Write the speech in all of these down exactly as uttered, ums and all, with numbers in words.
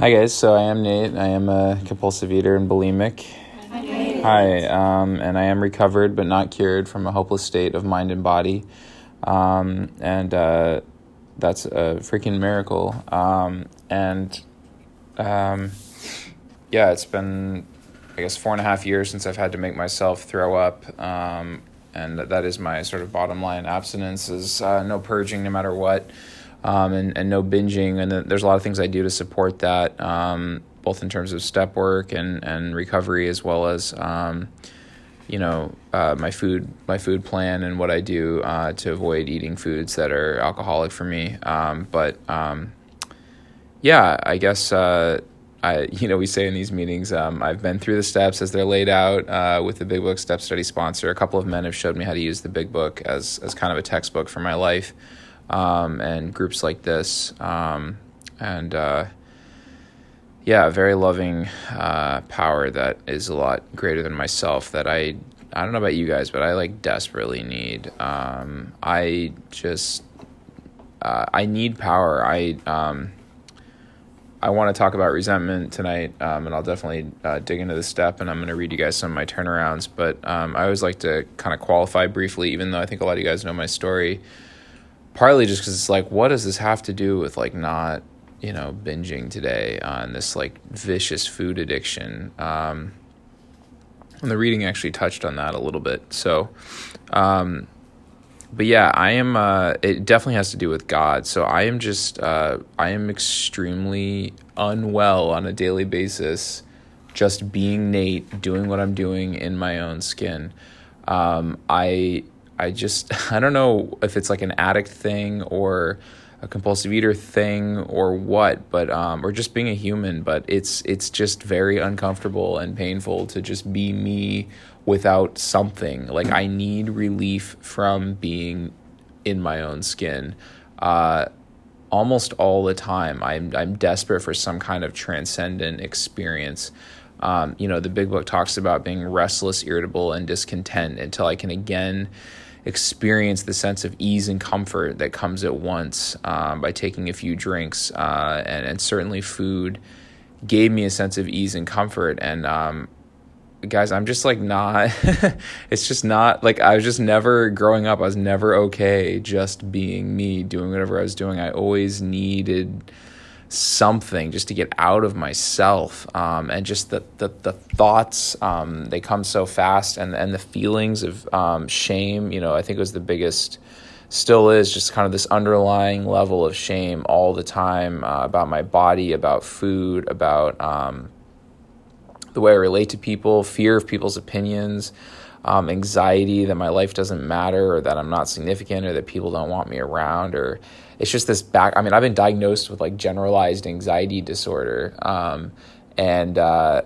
Hi guys, so I am Nate. I am a compulsive eater and bulimic. Hi. Hi, um, and I am recovered but not cured from a hopeless state of mind and body. Um, and uh, that's a freaking miracle. Um, and um, yeah, it's been, I guess, four and a half years since I've had to make myself throw up. Um, and that is my sort of bottom line. Abstinence is uh, no purging no matter what. Um, and, and no binging, and there's a lot of things I do to support that, um, both in terms of step work and, and recovery, as well as, um, you know, uh, my food my food plan and what I do uh, to avoid eating foods that are alcoholic for me. Um, but um, yeah, I guess uh, I you know we say in these meetings, um, I've been through the steps as they're laid out uh, with the Big Book Step Study sponsor. A couple of men have showed me how to use the Big Book as as kind of a textbook for my life. Um, and groups like this, um, and, uh, yeah, very loving, uh, power that is a lot greater than myself that I, I don't know about you guys, but I like desperately need. Um, I just, uh, I need power. I, um, I want to talk about resentment tonight, um, and I'll definitely uh, dig into the step, and I'm going to read you guys some of my turnarounds, but um, I always like to kind of qualify briefly, even though I think a lot of you guys know my story. Partly just because it's like, what does this have to do with, like, not, you know, binging today on this, like, vicious food addiction? Um, and the reading actually touched on that a little bit. So, um, but yeah, I am, uh, it definitely has to do with God. So I am just, uh, I am extremely unwell on a daily basis, just being Nate, doing what I'm doing in my own skin. Um, I... I just, I don't know if it's like an addict thing or a compulsive eater thing or what, but, um, or just being a human, but it's, it's just very uncomfortable and painful to just be me without something. Like, I need relief from being in my own skin, uh, almost all the time. I'm, I'm desperate for some kind of transcendent experience. Um, you know, the Big Book talks about being restless, irritable, and discontent until I can again experience the sense of ease and comfort that comes at once um, by taking a few drinks. Uh, and, and certainly food gave me a sense of ease and comfort. And um, guys, I'm just like not, it's just not like, I was just never growing up. I was never okay just being me, doing whatever I was doing. I always needed something just to get out of myself, um, and just the the, the thoughts, um, they come so fast, and and the feelings of um, shame, you know, I think it was the biggest, still is, just kind of this underlying level of shame all the time, uh, about my body, about food, about um, the way I relate to people, fear of people's opinions, um, anxiety that my life doesn't matter, or that I'm not significant, or that people don't want me around, or it's just this back, I mean, I've been diagnosed with like generalized anxiety disorder. Um, and, uh,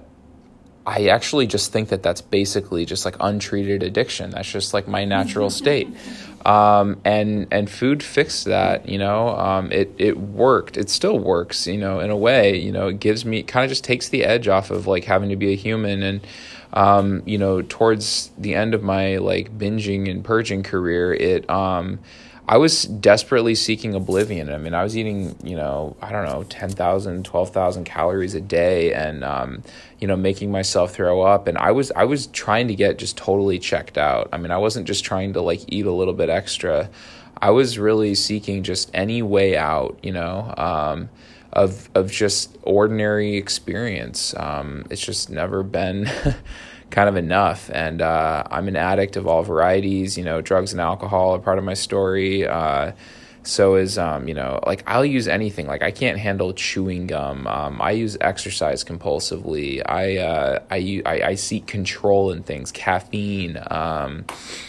I actually just think that that's basically just like untreated addiction. That's just like my natural state. Um, and, and food fixed that, you know, um, it, it worked, it still works, you know, in a way, you know, it gives me, kind of just takes the edge off of like having to be a human. And, um, you know, towards the end of my like binging and purging career, it, um, I was desperately seeking oblivion. I mean, I was eating, you know, I don't know, ten thousand, twelve thousand calories a day, and, um, you know, making myself throw up. And I was, I was trying to get just totally checked out. I mean, I wasn't just trying to like eat a little bit extra. I was really seeking just any way out, you know, um, of, of just ordinary experience. Um, it's just never been kind of enough. And uh, I'm an addict of all varieties. You know, drugs and alcohol are part of my story. Uh, so is, um, you know, like I'll use anything. Like I can't handle chewing gum. Um, I use exercise compulsively. I, uh, I, I, I seek control in things, caffeine, um,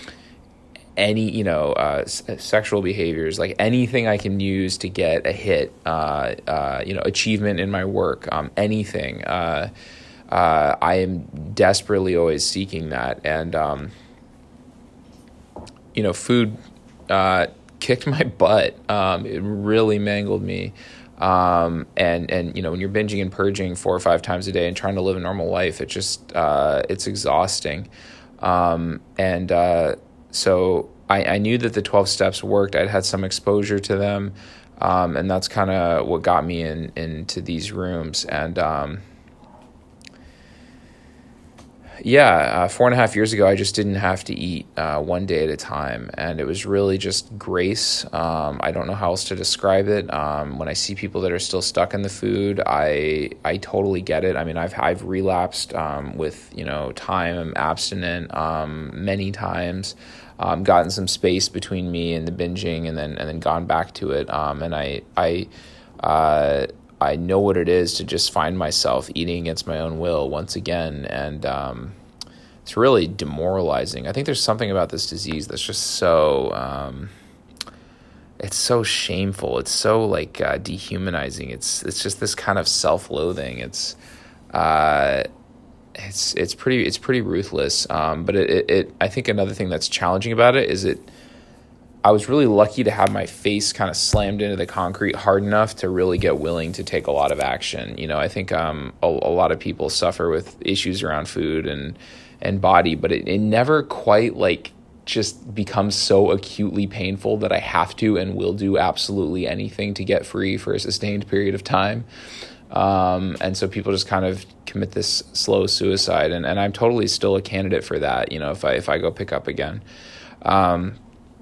any, you know, uh, s- sexual behaviors, like anything I can use to get a hit, uh, uh, you know, achievement in my work, um, anything, uh, Uh, I am desperately always seeking that. And, um, you know, food uh, kicked my butt. Um, it really mangled me. Um, and, and, you know, when you're binging and purging four or five times a day and trying to live a normal life, it just, uh, it's exhausting. Um, and uh, so I, I knew that the twelve steps worked. I'd had some exposure to them. Um, and that's kind of what got me in into these rooms. And um, yeah, uh, four and a half years ago, I just didn't have to eat uh, one day at a time. And it was really just grace. Um, I don't know how else to describe it. Um, when I see people that are still stuck in the food, I I totally get it. I mean, I've I've relapsed um, with, you know, time. I'm abstinent um, many times. Um, gotten some space between me and the binging, and then and then gone back to it. Um, and I I uh, I know what it is to just find myself eating against my own will once again, and um, it's really demoralizing. I think there's something about this disease that's just so um, it's so shameful. It's so like uh, dehumanizing. It's it's just this kind of self-loathing. It's uh, It's it's pretty it's pretty ruthless, um, but it, it, it I think another thing that's challenging about it is it. I was really lucky to have my face kind of slammed into the concrete hard enough to really get willing to take a lot of action. You know, I think um, a, a lot of people suffer with issues around food and and body, but it, it never quite like just becomes so acutely painful that I have to and will do absolutely anything to get free for a sustained period of time. Um, and so people just kind of commit this slow suicide, and, and I'm totally still a candidate for that, you know, if I, if I go pick up again. Um,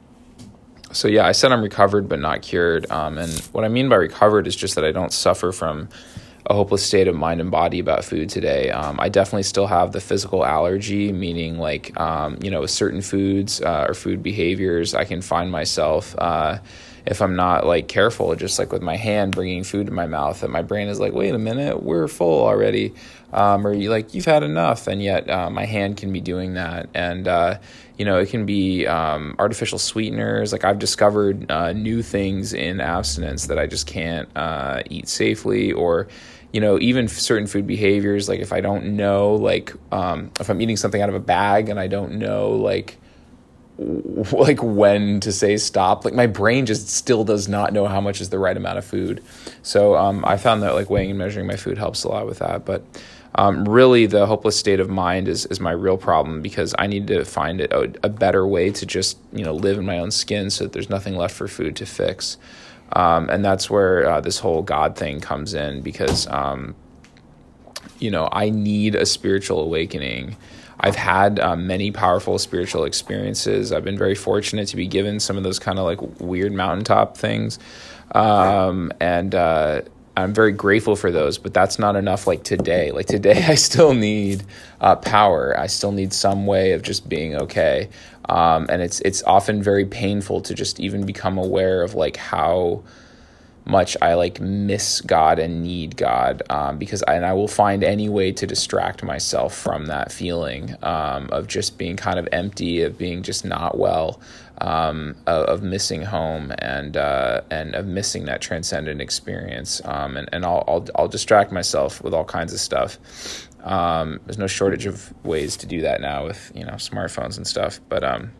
so yeah, I said I'm recovered, but not cured. Um, and what I mean by recovered is just that I don't suffer from a hopeless state of mind and body about food today. Um, I definitely still have the physical allergy, meaning like, um, you know, with certain foods, uh, or food behaviors, I can find myself, uh, if I'm not like careful, just like with my hand bringing food to my mouth, that my brain is like, wait a minute, we're full already. Um, or you like, you've had enough. And yet uh, my hand can be doing that. And, uh, you know, it can be um, artificial sweeteners. Like I've discovered uh, new things in abstinence that I just can't uh, eat safely, or, you know, even certain food behaviors. Like if I don't know, like um, if I'm eating something out of a bag and I don't know, like, like when to say stop, like my brain just still does not know how much is the right amount of food. So um, I found that like weighing and measuring my food helps a lot with that. But um, really the hopeless state of mind is, is my real problem, because I need to find a, a better way to just, you know, live in my own skin so that there's nothing left for food to fix. Um, and that's where uh, this whole God thing comes in, because, um, you know, I need a spiritual awakening. I've had um, many powerful spiritual experiences. I've been very fortunate to be given some of those kind of like weird mountaintop things. Um, and uh, I'm very grateful for those, but that's not enough like today. Like today, I still need uh, power. I still need some way of just being okay. Um, and it's it's often very painful to just even become aware of like how much I like miss God and need God, um, because I, and I will find any way to distract myself from that feeling um, of just being kind of empty, of being just not well, um, of, of missing home, and uh, and of missing that transcendent experience. Um, and and I'll, I'll I'll distract myself with all kinds of stuff. Um, there's no shortage of ways to do that now with, you know, smartphones and stuff, but um.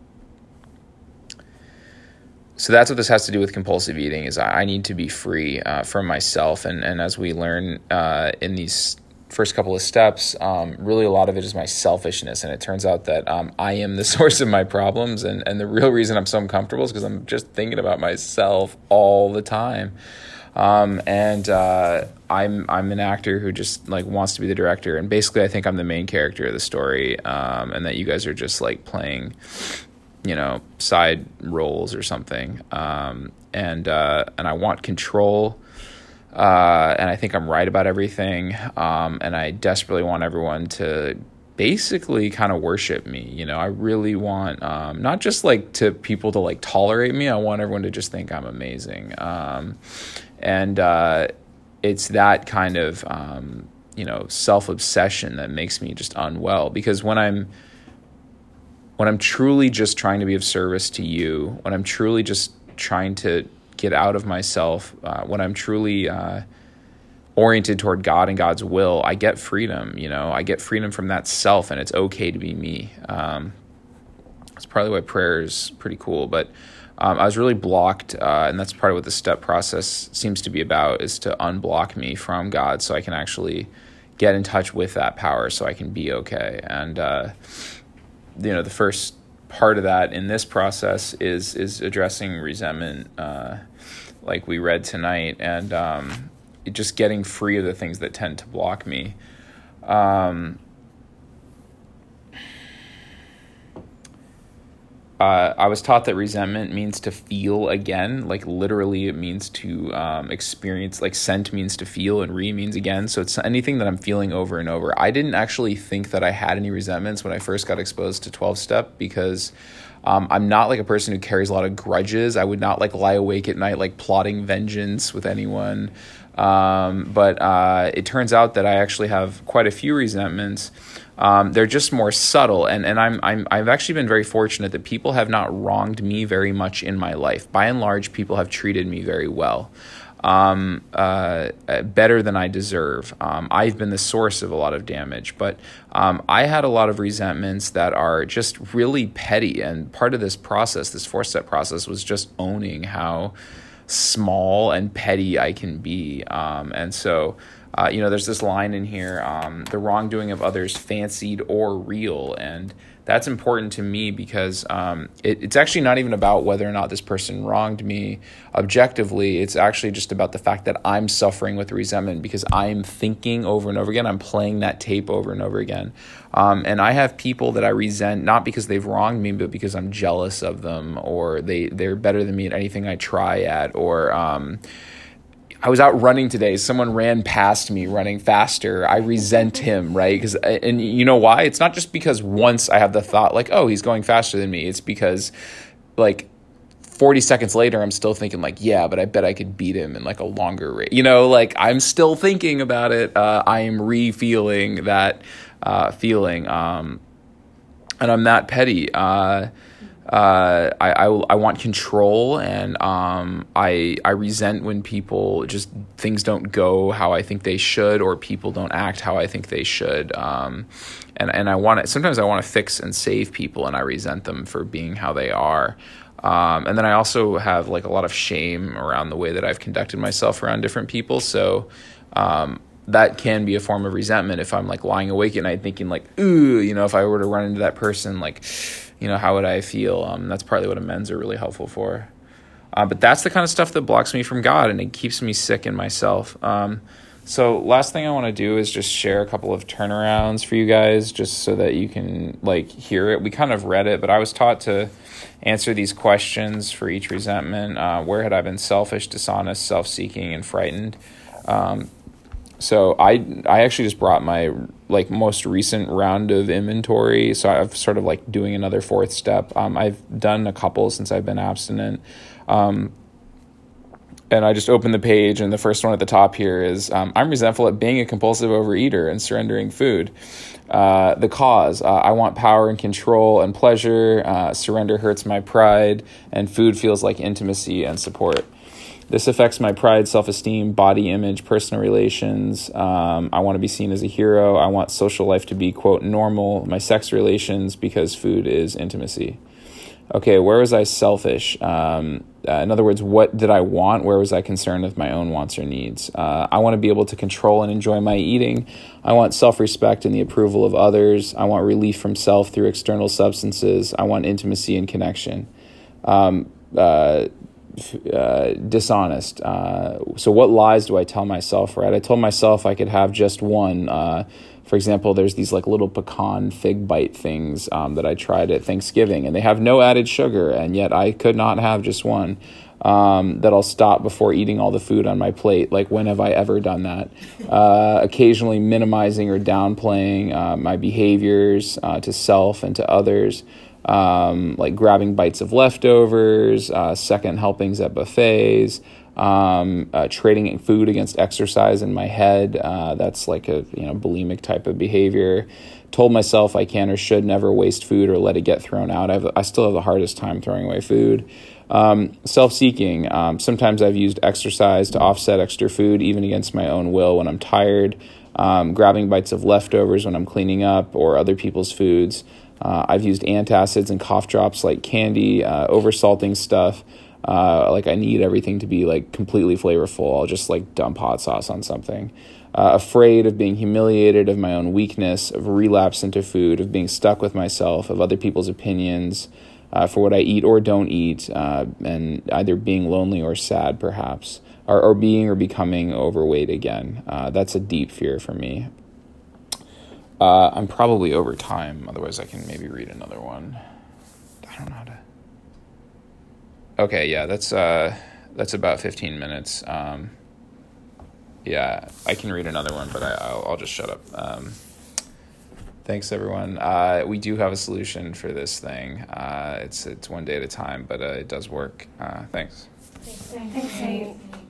So that's what this has to do with compulsive eating, is I need to be free uh, from myself. And, and as we learn uh, in these first couple of steps, um, really a lot of it is my selfishness. And it turns out that um, I am the source of my problems. And, and the real reason I'm so uncomfortable is because I'm just thinking about myself all the time. Um, and uh, I'm I'm an actor who just like wants to be the director. And basically I think I'm the main character of the story, um, and that you guys are just like playing, you know, side roles or something. Um, and, uh, and I want control. Uh, and I think I'm right about everything. Um, and I desperately want everyone to basically kind of worship me. You know, I really want, um, not just like to people to like tolerate me. I want everyone to just think I'm amazing. Um, and, uh, it's that kind of, um, you know, self-obsession that makes me just unwell, because when I'm, when I'm truly just trying to be of service to you, when I'm truly just trying to get out of myself, uh, when I'm truly uh, oriented toward God and God's will, I get freedom. You know, I get freedom from that self, and it's okay to be me. Um, that's probably why prayer is pretty cool. But um, I was really blocked, uh, and that's part of what the step process seems to be about, is to unblock me from God so I can actually get in touch with that power, so I can be okay. And uh, you know, the first part of that in this process is is addressing resentment, uh, like we read tonight, and um, it just getting free of the things that tend to block me. Um, Uh, I was taught that resentment means to feel again, like literally it means to um, experience, like sent means to feel and re means again. So it's anything that I'm feeling over and over. I didn't actually think that I had any resentments when I first got exposed to twelve-step because um, I'm not like a person who carries a lot of grudges. I would not like lie awake at night like plotting vengeance with anyone. Um, but uh, it turns out that I actually have quite a few resentments. Um, they're just more subtle, and, and I'm I'm I've actually been very fortunate that people have not wronged me very much in my life. By and large, people have treated me very well, um, uh, better than I deserve. Um, I've been the source of a lot of damage, but um, I had a lot of resentments that are just really petty. And part of this process, this four-step process, was just owning how small and petty I can be, um, and so. Uh, you know, there's this line in here, um, the wrongdoing of others fancied or real. And that's important to me because um, it, it's actually not even about whether or not this person wronged me objectively. It's actually just about the fact that I'm suffering with resentment because I'm thinking over and over again. I'm playing that tape over and over again. Um, and I have people that I resent, not because they've wronged me, but because I'm jealous of them, or they, they're better than me at anything I try at, or... Um, I was out running today. Someone ran past me running faster. I resent him, right? Because, and you know why? It's not just because once I have the thought like, oh, he's going faster than me. It's because like forty seconds later, I'm still thinking like, yeah, but I bet I could beat him in like a longer race. You know, like I'm still thinking about it. Uh, I am re-feeling that uh, feeling. Um, and I'm that petty. Uh Uh, I, I, I want control, and um, I I resent when people just things don't go how I think they should, or people don't act how I think they should. Um, and and I want to sometimes I want to fix and save people, and I resent them for being how they are. Um, and then I also have like a lot of shame around the way that I've conducted myself around different people. So. Um, that can be a form of resentment if I'm like lying awake at night thinking like, ooh, you know, if I were to run into that person, like, you know, how would I feel? Um, that's partly what amends are really helpful for. Uh, but that's the kind of stuff that blocks me from God, and it keeps me sick in myself. Um, so last thing I want to do is just share a couple of turnarounds for you guys, just so that you can like hear it. We kind of read it, but I was taught to answer these questions for each resentment. Uh, where had I been selfish, dishonest, self-seeking, and frightened? Um, So I I actually just brought my like most recent round of inventory. So I've sort of like doing another fourth step. Um, I've done a couple since I've been abstinent. Um, and I just opened the page, and the first one at the top here is um, I'm resentful at being a compulsive overeater and surrendering food. Uh, the cause, uh, I want power and control and pleasure. Uh, surrender hurts my pride, and food feels like intimacy and support. This affects my pride, self-esteem, body image, personal relations. Um, I want to be seen as a hero. I want social life to be, quote, normal. My sex relations, because food is intimacy. Okay, where was I selfish? Um, uh, in other words, what did I want? Where was I concerned with my own wants or needs? Uh, I want to be able to control and enjoy my eating. I want self-respect and the approval of others. I want relief from self through external substances. I want intimacy and connection. Um, uh, Uh, dishonest. Uh, so what lies do I tell myself, right? I told myself I could have just one. Uh, for example, there's these like little pecan fig bite things um, that I tried at Thanksgiving, and they have no added sugar, and yet I could not have just one. Um, that I'll stop before eating all the food on my plate. Like, when have I ever done that? Uh, occasionally minimizing or downplaying uh, my behaviors uh, to self and to others. Um, like grabbing bites of leftovers, uh, second helpings at buffets, um, uh, trading food against exercise in my head. Uh, that's like a you know bulimic type of behavior. Told myself I can or should never waste food or let it get thrown out. I, have, I still have the hardest time throwing away food. Um, self-seeking. Um, sometimes I've used exercise to offset extra food, even against my own will when I'm tired. Um, grabbing bites of leftovers when I'm cleaning up or other people's foods. Uh, I've used antacids and cough drops like candy, uh, over-salting stuff. Uh, like I need everything to be like completely flavorful. I'll just like dump hot sauce on something. Uh, afraid of being humiliated, of my own weakness, of relapse into food, of being stuck with myself, of other people's opinions. uh, for what I eat or don't eat, uh, and either being lonely or sad, perhaps, or, or being or becoming overweight again. Uh, that's a deep fear for me. Uh, I'm probably over time, otherwise I can maybe read another one. I don't know how to... Okay, yeah, that's uh, that's about fifteen minutes. Um, yeah, I can read another one, but I, I'll, I'll just shut up. Um, thanks, everyone. Uh, we do have a solution for this thing. Uh, it's it's one day at a time, but uh, it does work. Uh, thanks. Thanks. Thanks. Thanks.